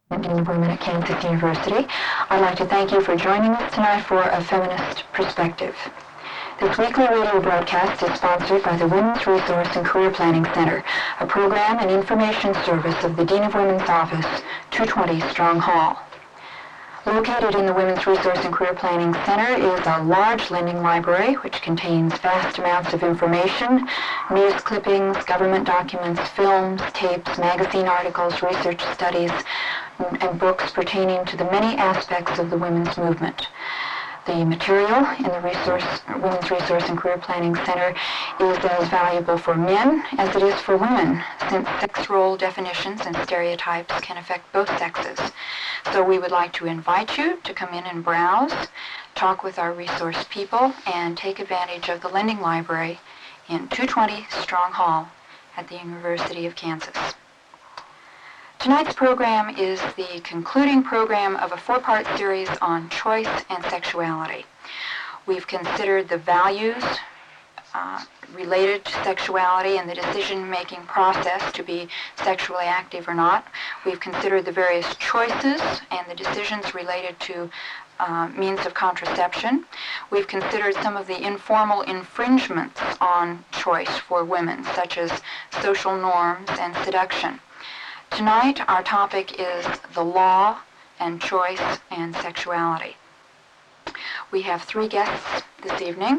Dean of Women at Kansas University. I'd like to thank you for joining us tonight for A Feminist Perspective. This weekly radio broadcast is sponsored by the Women's Resource and Career Planning Center, a program and information service of the Dean of Women's Office, 220 Strong Hall. Located in the Women's Resource and Career Planning Center is a large lending library which contains vast amounts of information, news clippings, government documents, films, tapes, magazine articles, research studies, and books pertaining to the many aspects of the women's movement. The material in the Women's Resource and Career Planning Center is as valuable for men as it is for women, since sex role definitions and stereotypes can affect both sexes. So we would like to invite you to come in and browse, talk with our resource people, and take advantage of the lending library in 220 Strong Hall at the University of Kansas. Tonight's program is the concluding program of a four-part series on choice and sexuality. We've considered the values related to sexuality and the decision-making process to be sexually active or not. We've considered the various choices and the decisions related to means of contraception. We've considered some of the informal infringements on choice for women, such as social norms and seduction. Tonight, our topic is the law and choice and sexuality. We have three guests this evening.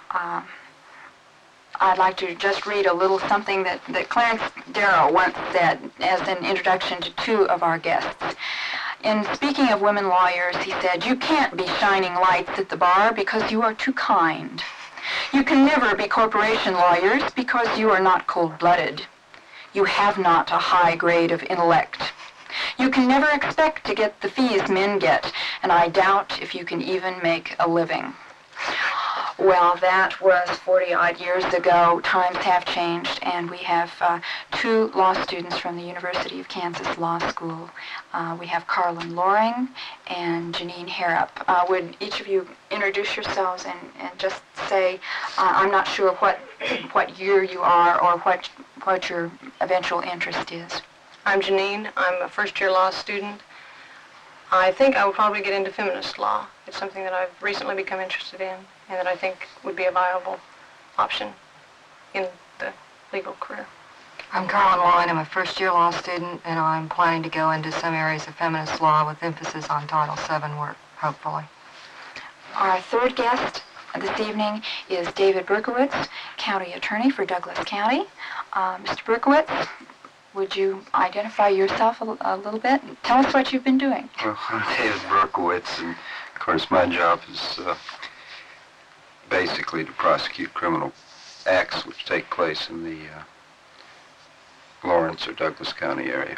I'd like to just read a little something that Clarence Darrow once said as an introduction to two of our guests. In speaking of women lawyers, he said, "You can't be shining lights at the bar because you are too kind. You can never be corporation lawyers because you are not cold-blooded. You have not a high grade of intellect. You can never expect to get the fees men get, and I doubt if you can even make a living." Well, that was 40-odd years ago. Times have changed, and we have two law students from the University of Kansas Law School. We have Carlin Loring and Janine Harrop. Would each of you introduce yourselves and just say, I'm not sure what year you are or what your eventual interest is. I'm Janine. I'm a first-year law student. I think I will probably get into feminist law. It's something that I've recently become interested in and that I think would be a viable option in the legal career. I'm Carlin Loring. I'm a first-year law student, and I'm planning to go into some areas of feminist law with emphasis on Title VII work, hopefully. Our third guest this evening is David Berkowitz, County Attorney for Douglas County. Mr. Berkowitz, would you identify yourself a little bit? Tell us what you've been doing. Well, I'm David Berkowitz, and of course my job is basically to prosecute criminal acts which take place in the Lawrence or Douglas County area.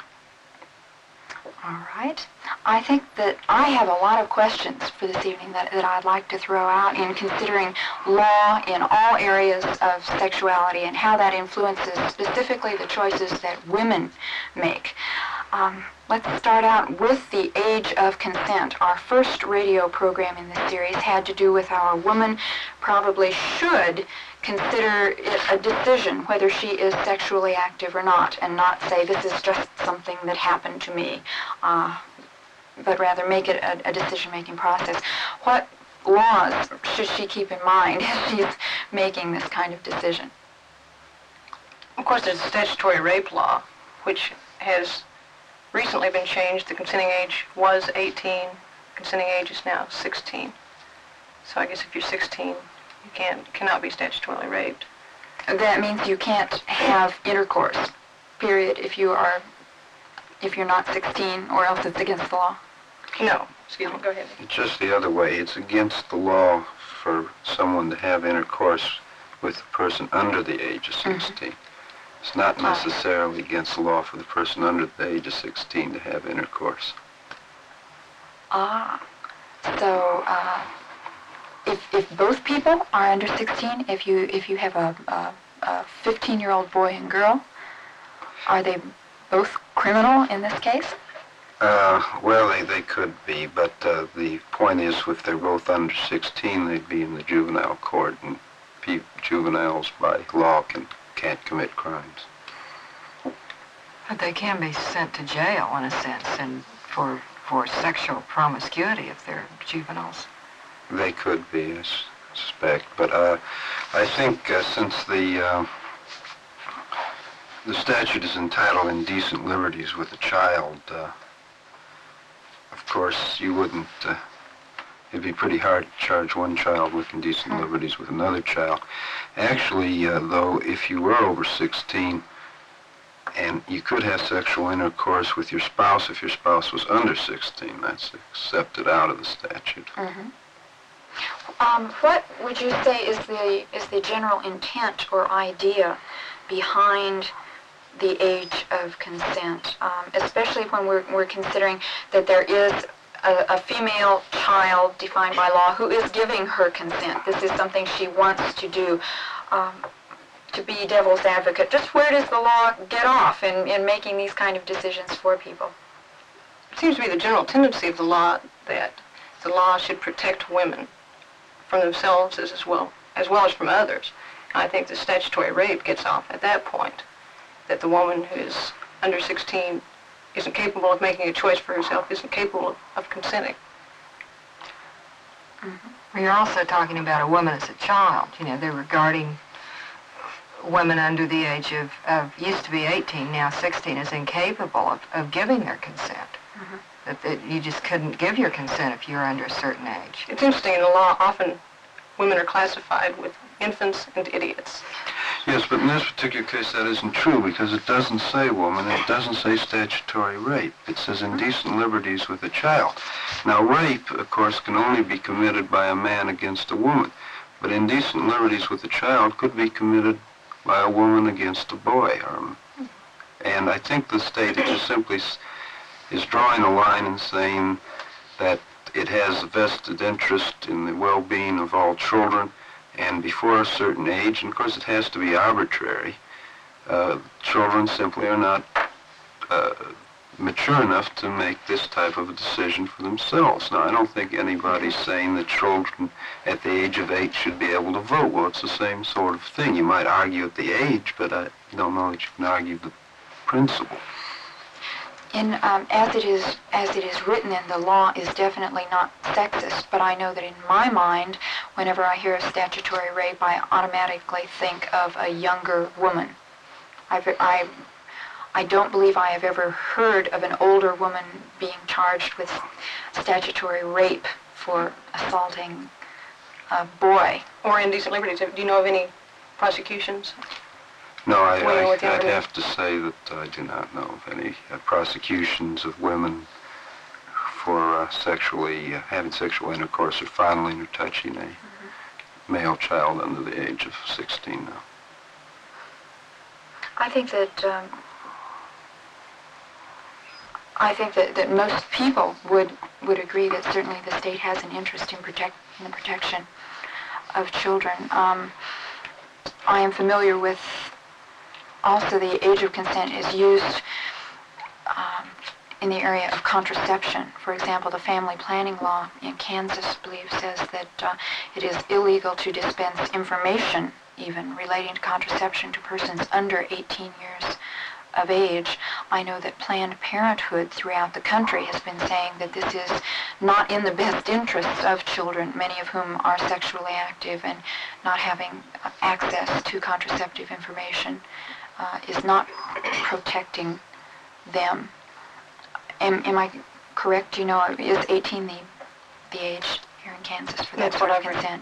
All right. I think that I have a lot of questions for this evening that I'd like to throw out in considering law in all areas of sexuality and how that influences specifically the choices that women make. Let's start out with the age of consent. Our first radio program in this series had to do with how a woman probably should consider it a decision whether she is sexually active or not, and not say this is just something that happened to me, but rather make it a decision-making process. What laws should she keep in mind as she's making this kind of decision? Of course, there's the statutory rape law, which has recently been changed. The consenting age was 18. Consenting age is now 16. So I guess if you're 16, you cannot be statutorily raped. That means you can't have intercourse, period, if you're not 16, or else it's against the law? No. Excuse me, go ahead. It's just the other way. It's against the law for someone to have intercourse with a person under the age of 16. Mm-hmm. It's not necessarily against the law for the person under the age of 16 to have intercourse. So if both people are under 16, if you have a 15-year-old boy and girl, are they both criminal in this case? Well, they could be, but the point is, if they're both under 16, they'd be in the juvenile court, and juveniles by law can't commit crimes. But they can be sent to jail, in a sense, and for sexual promiscuity if they're juveniles. They could be, I suspect. But I think since the statute is entitled Indecent Liberties with a Child, of course, you wouldn't, it'd be pretty hard to charge one child with indecent liberties with another child. Actually, though, if you were over 16, and you could have sexual intercourse with your spouse if your spouse was under 16, that's accepted out of the statute. Mm-hmm. What would you say is the general intent or idea behind the age of consent, especially when we're considering that there is a female child defined by law who is giving her consent. This is something she wants to do. To be devil's advocate, just where does the law get off in making these kind of decisions for people? It seems to be the general tendency of the law that the law should protect women from themselves as well as from others. And I think the statutory rape gets off at that point, that the woman who is under 16 isn't capable of making a choice for herself, isn't capable of consenting. Mm-hmm. Well, you're also talking about a woman as a child. You know, they're regarding women under the age of used to be 18, now 16, as incapable of giving their consent. Mm-hmm. That you just couldn't give your consent if you're under a certain age. It's interesting, in the law, often women are classified with infants and idiots. Yes, but in this particular case that isn't true, because it doesn't say woman, it doesn't say statutory rape. It says indecent liberties with a child. Now, rape, of course, can only be committed by a man against a woman, but indecent liberties with a child could be committed by a woman against a boy. And I think the state just simply is drawing a line and saying that it has a vested interest in the well-being of all children, and before a certain age, and of course it has to be arbitrary, children simply are not mature enough to make this type of a decision for themselves. Now, I don't think anybody's saying that children at the age of 8 should be able to vote. Well, it's the same sort of thing. You might argue at the age, but I don't know that you can argue the principle. As it is written in the law is definitely not sexist, but I know that in my mind, whenever I hear of statutory rape, I automatically think of a younger woman. I don't believe I have ever heard of an older woman being charged with statutory rape for assaulting a boy. Or indecent liberties. Do you know of any prosecutions? No, I'd have to say that I do not know of any prosecutions of women for having sexual intercourse or fondling or touching a male child under the age of 16 now. I think that most people would agree that certainly the state has an interest in the protection of children. I am familiar with also the age of consent is used in the area of contraception. For example, the family planning law in Kansas, I believe, says that it is illegal to dispense information even relating to contraception to persons under 18 years of age. I know that Planned Parenthood throughout the country has been saying that this is not in the best interests of children, many of whom are sexually active, and not having access to contraceptive information is not protecting them. Am I correct? Do you know, is 18 the age here in Kansas for that sort of consent?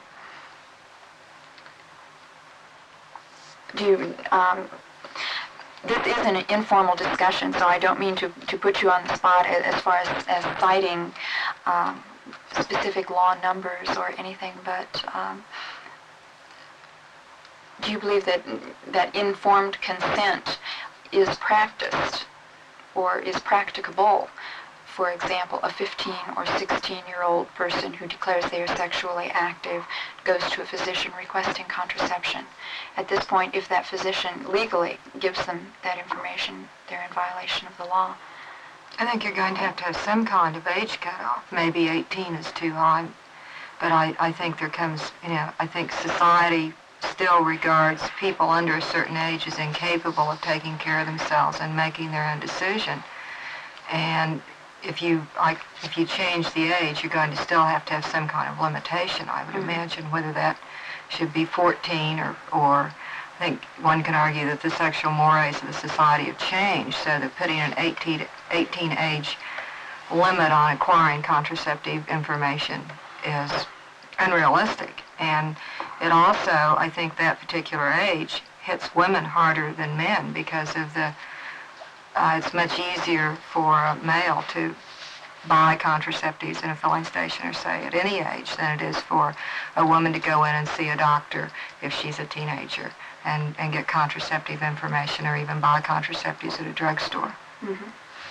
This is an informal discussion, so I don't mean to put you on the spot as far as citing specific law numbers or anything, but do you believe that informed consent is practiced or is practicable? For example, a 15 or 16-year-old person who declares they are sexually active goes to a physician requesting contraception. At this point, if that physician legally gives them that information, they're in violation of the law. I think you're going to have some kind of age cutoff. Maybe 18 is too high, but I think there comes, I think society still regards people under a certain age as incapable of taking care of themselves and making their own decision. And if you change the age, you're going to still have to have some kind of limitation, I would imagine, whether that should be 14 or I think one can argue that the sexual mores of the society have changed, so that putting an 18 age limit on acquiring contraceptive information is unrealistic. And it also, I think that particular age hits women harder than men because of it's much easier for a male to buy contraceptives in a filling station or say at any age than it is for a woman to go in and see a doctor if she's a teenager and get contraceptive information or even buy contraceptives at a drugstore. Mm-hmm.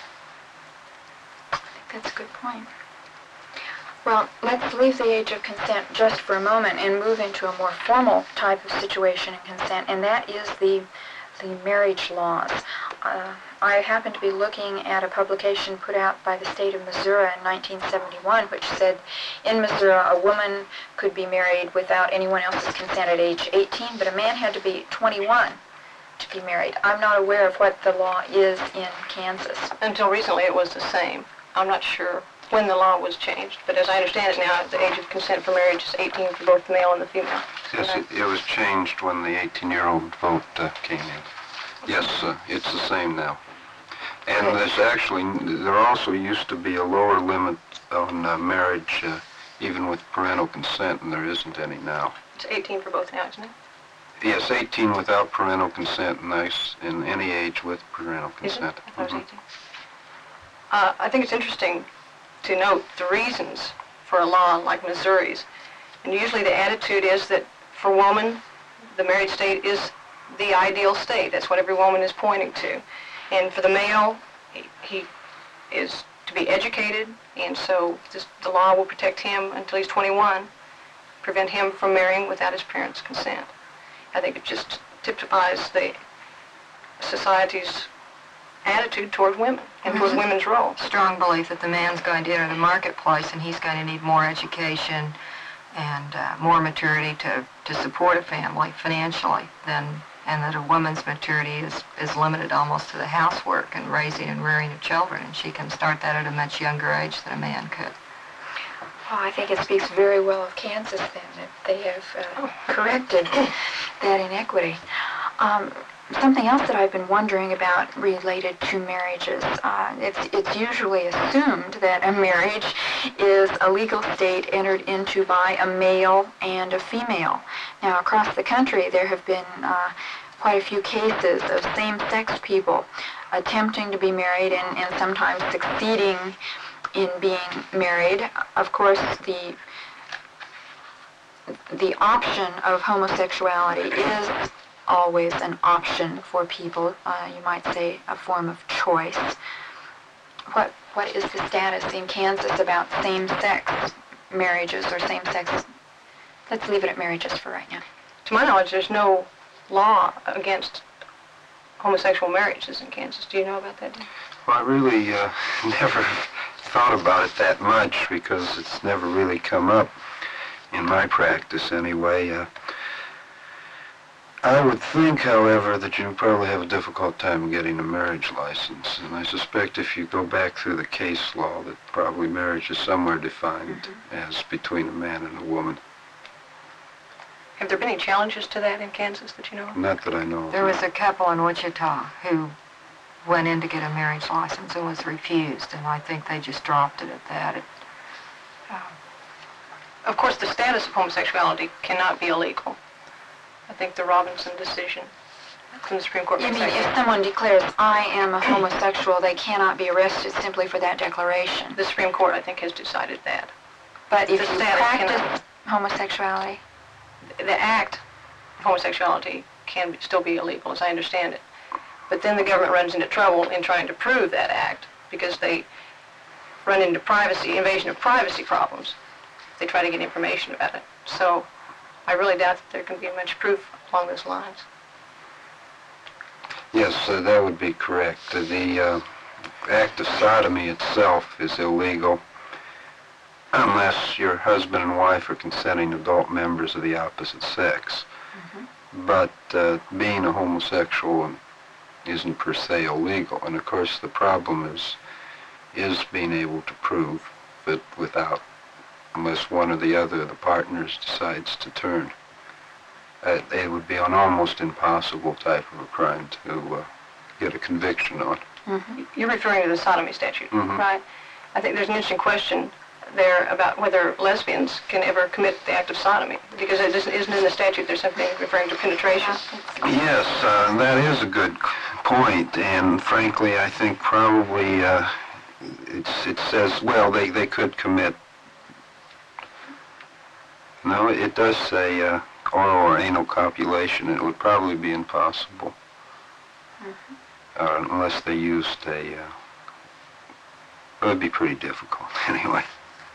I think that's a good point. Well, let's leave the age of consent just for a moment and move into a more formal type of situation in consent, and that is the marriage laws. I happen to be looking at a publication put out by the state of Missouri in 1971, which said in Missouri a woman could be married without anyone else's consent at age 18, but a man had to be 21 to be married. I'm not aware of what the law is in Kansas. Until recently it was the same. I'm not sure when the law was changed, but as I understand it now, the age of consent for marriage is 18 for both the male and the female. Yes, it was changed when the 18-year-old vote came in. Yes, it's the same now. And there also used to be a lower limit on marriage, even with parental consent, and there isn't any now. It's 18 for both now, isn't it? Yes, 18 without parental consent, in any age with parental consent. Is it? I thought it was 18. I think it's interesting to note the reasons for a law like Missouri's. And usually the attitude is that for women, the married state is the ideal state. That's what every woman is pointing to. And for the male, he is to be educated, and so the law will protect him until he's 21, prevent him from marrying without his parents' consent. I think it just typifies the society's attitude toward women and toward women's role. Strong belief that the man's going to enter the marketplace and he's going to need more education and more maturity to support a family financially and that a woman's maturity is limited almost to the housework and raising and rearing of children, and she can start that at a much younger age than a man could. Well, I think it speaks very well of Kansas then, that they have corrected that inequity. Something else that I've been wondering about related to marriages, it's usually assumed that a marriage is a legal state entered into by a male and a female. Now, across the country, there have been quite a few cases of same-sex people attempting to be married and sometimes succeeding in being married. Of course, the option of homosexuality is always an option for people, you might say a form of choice. What is the status in Kansas about same-sex marriages or same-sex? Let's leave it at marriages for right now. To my knowledge, there's no law against homosexual marriages in Kansas. Do you know about that? Well, I really never thought about it that much because it's never really come up in my practice anyway. I would think, however, that you probably have a difficult time getting a marriage license, and I suspect if you go back through the case law that probably marriage is somewhere defined as between a man and a woman. Have there been any challenges to that in Kansas that you know of? Not that I know of. There was a couple in Wichita who went in to get a marriage license and was refused, and I think they just dropped it at that. Of course, the status of homosexuality cannot be illegal. I think the Robinson decision from the Supreme Court You makes mean that if someone declares, I am a homosexual, they cannot be arrested simply for that declaration? The Supreme Court, I think, has decided that. But if The you status practice homosexuality, The act of homosexuality can still be illegal, as I understand it. But then the government runs into trouble in trying to prove that act because they run into invasion of privacy problems. They try to get information about it. So I really doubt that there can be much proof along those lines. Yes, that would be correct. The act of sodomy itself is illegal unless your husband and wife are consenting adult members of the opposite sex. But being a homosexual isn't per se illegal. And of course the problem is is being able to prove, but unless one or the other of the partners decides to turn. It would be an almost impossible type of a crime to get a conviction on. Mm-hmm. You're referring to the sodomy statute, mm-hmm. right? I think there's an interesting question there about whether lesbians can ever commit the act of sodomy, because it isn't in the statute. There's something referring to penetration. Yes, that is a good point, and frankly, I think probably it says, well, they could commit. No, it does say oral or anal copulation. It would probably be impossible, unless they used it would be pretty difficult anyway.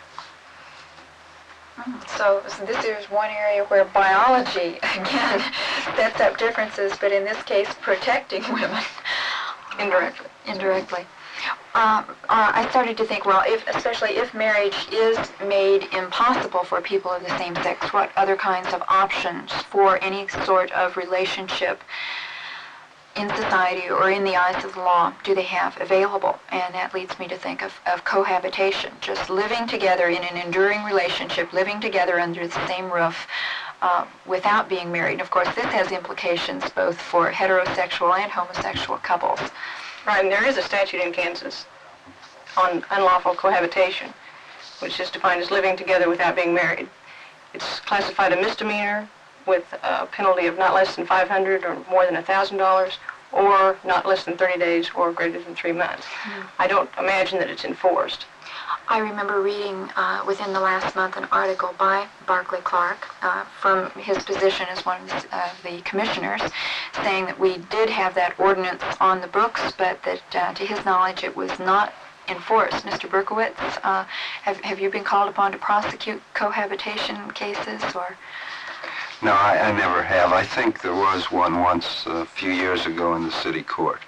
So this is one area where biology, again, sets up differences, but in this case, protecting women. Indirectly. I started to think, well, especially if marriage is made impossible for people of the same sex, what other kinds of options for any sort of relationship in society or in the eyes of the law do they have available? And that leads me to think of cohabitation, just living together in an enduring relationship, living together under the same roof without being married. And of course, this has implications both for heterosexual and homosexual couples. Right, and there is a statute in Kansas on unlawful cohabitation, which is defined as living together without being married. It's classified a misdemeanor with a penalty of not less than $500 or more than $1,000, or not less than 30 days or greater than 3 months. I don't imagine that it's enforced. I remember reading within the last month an article by Barclay Clark from his position as one of the commissioners, saying that we did have that ordinance on the books, but that to his knowledge it was not enforced. Mr. Berkowitz, have you been called upon to prosecute cohabitation cases, or? No, I never have. I think there was one once a few years ago in the city court.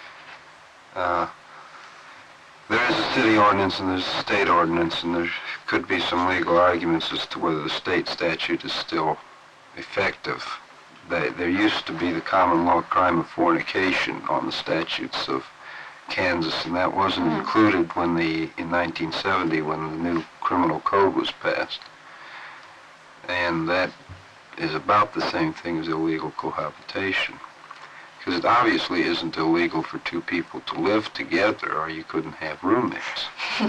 There is a city ordinance and there's a state ordinance, and there could be some legal arguments as to whether the state statute is still effective. There used to be the common law crime of fornication on the statutes of Kansas, and that wasn't included in 1970 when the new criminal code was passed. And that is about the same thing as illegal cohabitation, because it obviously isn't illegal for two people to live together, or you couldn't have roommates.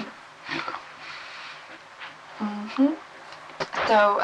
So,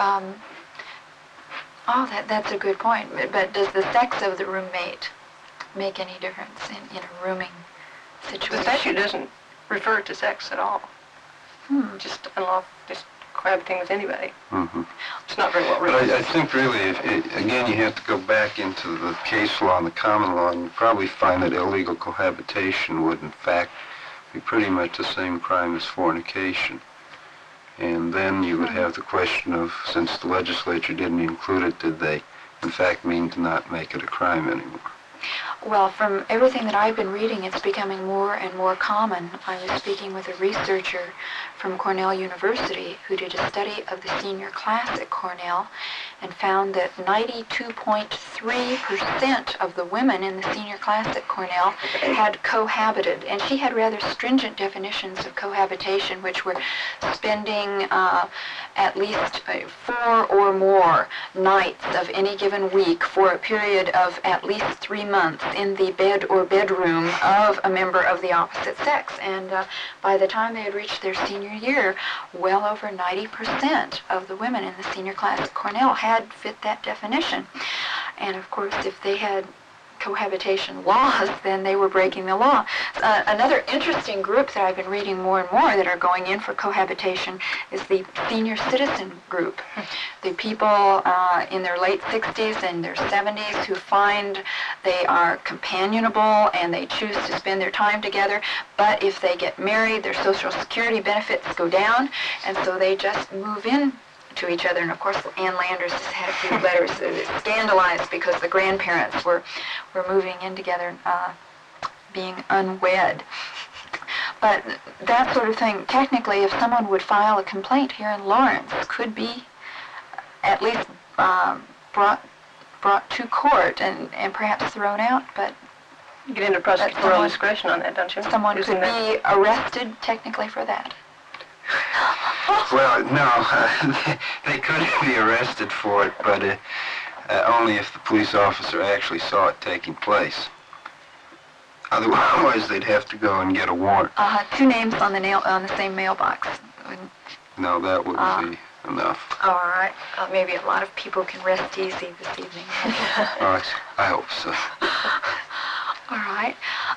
that's a good point. But does the sex of the roommate make any difference in a rooming situation? The statute doesn't refer to sex at all. Just cohabiting with anybody. It's not very well written. But I think really, again, you have to go back into the case law and the common law, and you probably find that illegal cohabitation would, in fact, be pretty much the same crime as fornication. And then you would have the question of, since the legislature didn't include it, did they, in fact, mean to not make it a crime anymore? Well, from everything that I've been reading, it's becoming more and more common. I was speaking with a researcher from Cornell University who did a study of the senior class at Cornell and found that 92.3% of the women in the senior class at Cornell had cohabited. And she had rather stringent definitions of cohabitation, which were spending at least 4 or more nights of any given week for a period of at least 3 months in the bed or bedroom of a member of the opposite sex. And by the time they had reached their senior year, well over 90% of the women in the senior class at Cornell had fit that definition. And of course, if they had cohabitation laws, then they were breaking the law. Another interesting group that I've been reading more and more that are going in for cohabitation is the senior citizen group. The people in their late 60s and their 70s who find they are companionable and they choose to spend their time together, but if they get married, their Social Security benefits go down, and so they just move in to each other. And of course, Ann Landers has had a few letters scandalized because the grandparents were moving in together, being unwed. But that sort of thing, technically, if someone would file a complaint here in Lawrence, could be at least brought to court and perhaps thrown out, but You get into prosecutorial discretion on that, don't you? Someone could be arrested technically for that. Well, no, they couldn't be arrested for it, but only if the police officer actually saw it taking place. Otherwise, they'd have to go and get a warrant. 2 names on the same mailbox. No, that wouldn't be enough. All right. Maybe a lot of people can rest easy this evening. I hope so. All right.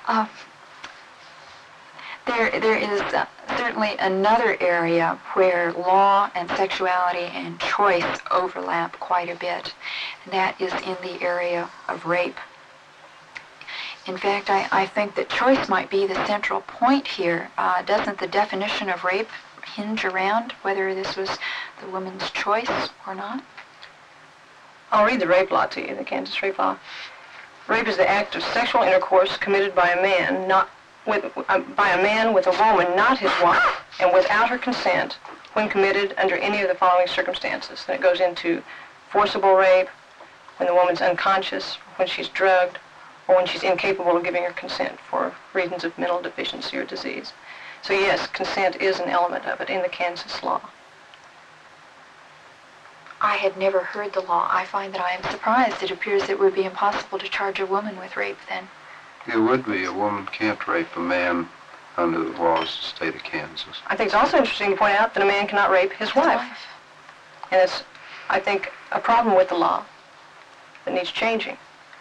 There is certainly another area where law and sexuality and choice overlap quite a bit, and that is in the area of rape. In fact, I think that choice might be the central point here. Doesn't the definition of rape hinge around whether this was the woman's choice or not? I'll read the rape law to you, the Kansas rape law. Rape is the act of sexual intercourse committed by a man with a woman, not his wife, and without her consent, when committed under any of the following circumstances. Then it goes into forcible rape, when the woman's unconscious, when she's drugged, or when she's incapable of giving her consent for reasons of mental deficiency or disease. So yes, consent is an element of it in the Kansas law. I had never heard the law. I find that I am surprised. It appears it would be impossible to charge a woman with rape then. It would be. A woman can't rape a man under the laws of the state of Kansas. I think it's also interesting to point out that a man cannot rape his wife. And it's, I think, a problem with the law that needs changing.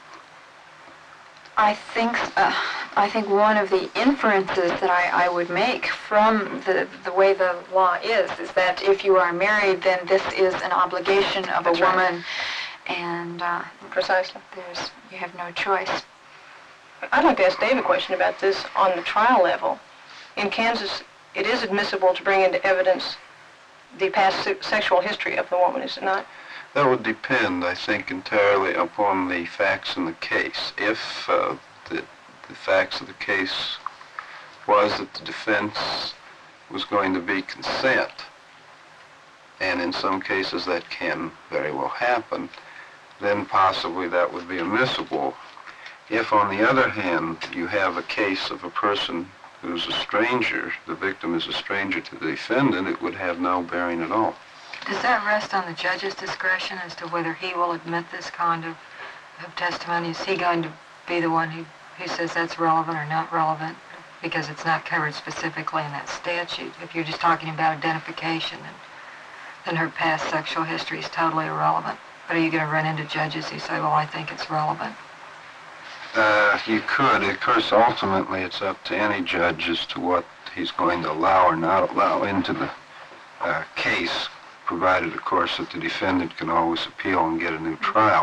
I think one of the inferences that I would make from the way the law is that if you are married, then this is an obligation of a woman, and precisely, you have no choice. I'd like to ask Dave a question about this on the trial level. In Kansas, it is admissible to bring into evidence the past sexual history of the woman, is it not? That would depend, I think, entirely upon the facts in the case. If the facts of the case was that the defense was going to be consent, and in some cases that can very well happen, then possibly that would be admissible. If, on the other hand, you have a case of a person who's a stranger, the victim is a stranger to the defendant, it would have no bearing at all. Does that rest on the judge's discretion as to whether he will admit this kind of testimony? Is he going to be the one who says that's relevant or not relevant because it's not covered specifically in that statute? If you're just talking about identification, then her past sexual history is totally irrelevant. But are you going to run into judges who say, well, I think it's relevant? You could. Of course, ultimately, it's up to any judge as to what he's going to allow or not allow into the case, provided, of course, that the defendant can always appeal and get a new trial.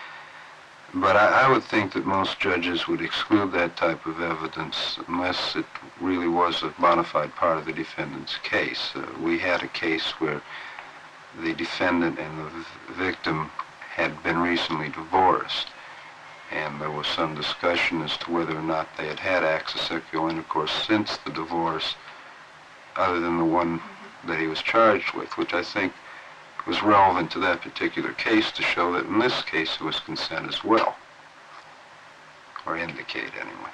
But I would think that most judges would exclude that type of evidence unless it really was a bona fide part of the defendant's case. We had a case where the defendant and the victim had been recently divorced, and there was some discussion as to whether or not they had had acts of sexual intercourse since the divorce, other than the one that he was charged with, which I think was relevant to that particular case to show that in this case it was consent as well, or indicate anyway.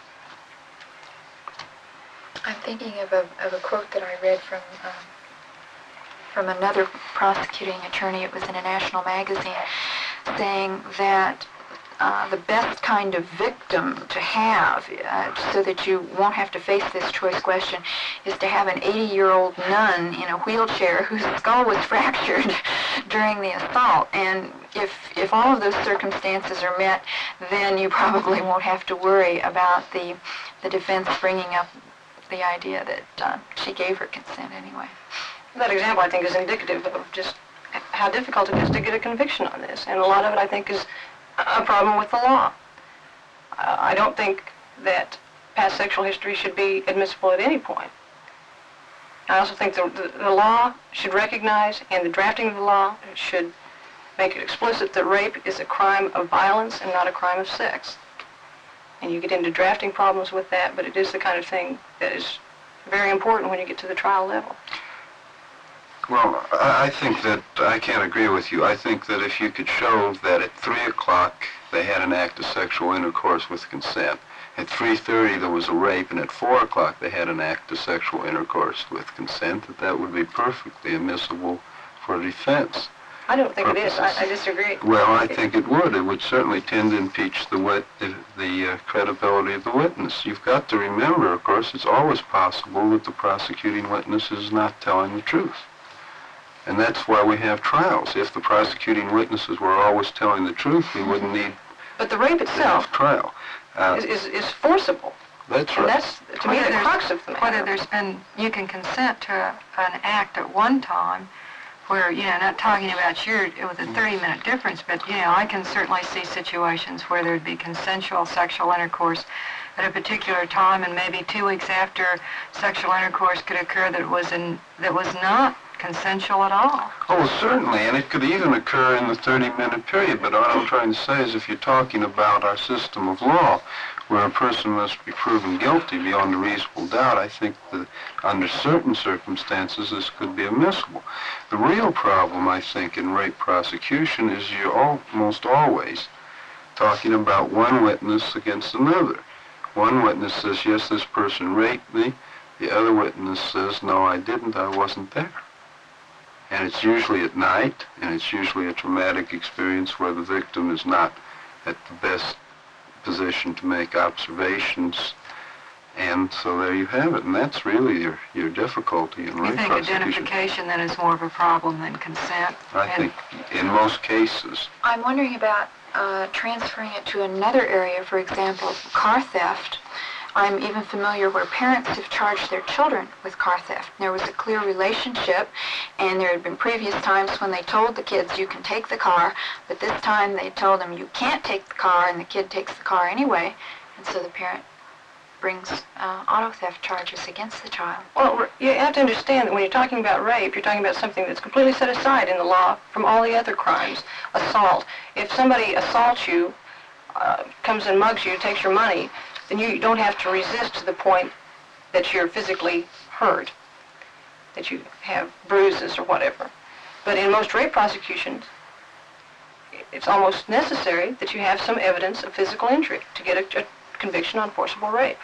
I'm thinking of a quote that I read from another prosecuting attorney. It was in a national magazine, saying that the best kind of victim to have, so that you won't have to face this choice question, is to have an 80-year-old nun in a wheelchair whose skull was fractured during the assault. And if all of those circumstances are met, then you probably won't have to worry about the defense bringing up the idea that she gave her consent anyway. That example, I think, is indicative of just how difficult it is to get a conviction on this. And a lot of it, I think, is a problem with the law. I don't think that past sexual history should be admissible at any point. I also think the law should recognize, and the drafting of the law should make it explicit that rape is a crime of violence and not a crime of sex. And you get into drafting problems with that, but it is the kind of thing that is very important when you get to the trial level. Well, I think that I can't agree with you. I think that if you could show that at 3 o'clock they had an act of sexual intercourse with consent, at 3:30 there was a rape, and at 4 o'clock they had an act of sexual intercourse with consent, that would be perfectly admissible for defense. I don't think purposes. it is. I disagree. Well, I think it would. It would certainly tend to impeach the credibility of the witness. You've got to remember, of course, it's always possible that the prosecuting witness is not telling the truth. And that's why we have trials. If the prosecuting witnesses were always telling the truth, we wouldn't need But the rape to itself have trial. is forcible. That's And right. that's, to me, the crux of the Whether matter. there's been, you can consent to an act at one time where, not talking about with a 30-minute difference, but, I can certainly see situations where there'd be consensual sexual intercourse at a particular time, and maybe 2 weeks after sexual intercourse could occur that was not consensual at all. Oh, well, certainly, and it could even occur in the 30-minute period, but what I'm trying to say is if you're talking about our system of law, where a person must be proven guilty beyond a reasonable doubt, I think that under certain circumstances this could be admissible. The real problem, I think, in rape prosecution is you're almost always talking about one witness against another. One witness says, yes, this person raped me. The other witness says, no, I didn't, I wasn't there. And it's usually at night, and it's usually a traumatic experience where the victim is not at the best position to make observations. And so there you have it, and that's really your difficulty in You rape think prosecution. identification then is more of a problem than consent? I think in most cases. I'm wondering about transferring it to another area, for example, car theft. I'm even familiar where parents have charged their children with car theft. There was a clear relationship, and there had been previous times when they told the kids, you can take the car, but this time they told them, you can't take the car, and the kid takes the car anyway, and so the parent brings auto theft charges against the child. Well, you have to understand that when you're talking about rape, you're talking about something that's completely set aside in the law from all the other crimes. Assault. If somebody assaults you, comes and mugs you, takes your money, then you don't have to resist to the point that you're physically hurt, that you have bruises or whatever. But in most rape prosecutions, it's almost necessary that you have some evidence of physical injury to get a conviction on forcible rape.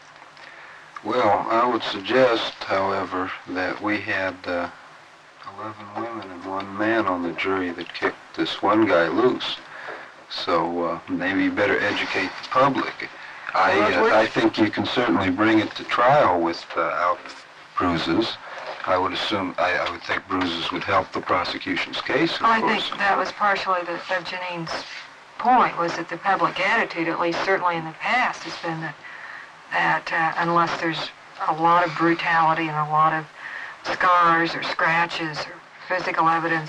Well, I would suggest, however, that we had 11 women and 1 man on the jury that kicked this one guy loose. So maybe you better educate the public. I think you can certainly bring it to trial without bruises. I would think bruises would help the prosecution's case, of course. I think that was partially of Janine's point, was that the public attitude, at least certainly in the past, has been that unless there's a lot of brutality and a lot of scars or scratches or physical evidence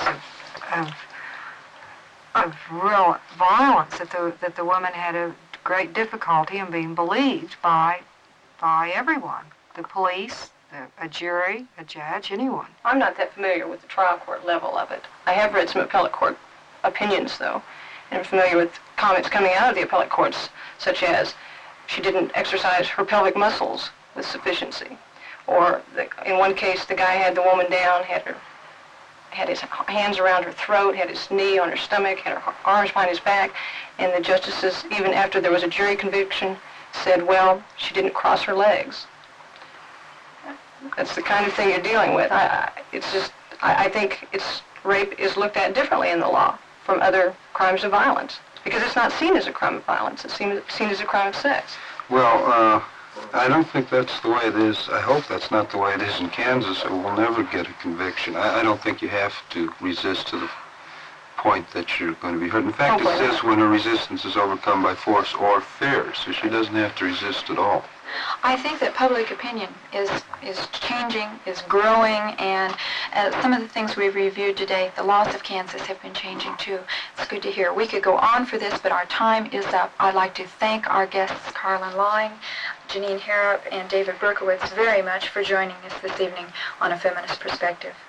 of real violence, that the woman had a great difficulty in being believed by everyone, the police, a jury, a judge, anyone. I'm not that familiar with the trial court level of it. I have read some appellate court opinions, though, and I'm familiar with comments coming out of the appellate courts, such as she didn't exercise her pelvic muscles with sufficiency. Or in one case, the guy had the woman down, had his hands around her throat, had his knee on her stomach, had her arms behind his back, and the justices, even after there was a jury conviction, said, well, she didn't cross her legs. That's the kind of thing you're dealing with. I think rape is looked at differently in the law from other crimes of violence, because it's not seen as a crime of violence. It's seen as a crime of sex. Well, I don't think that's the way it is. I hope that's not the way it is in Kansas, or we'll never get a conviction. I don't think you have to resist to the point that you're going to be hurt. In fact, it says when a resistance is overcome by force or fear, so she doesn't have to resist at all. I think that public opinion is changing, is growing, and some of the things we've reviewed today, the laws of Kansas have been changing too. It's good to hear. We could go on for this, but our time is up. I'd like to thank our guests, Carlin Lang, Janine Harrop, and David Berkowitz, very much for joining us this evening on A Feminist Perspective.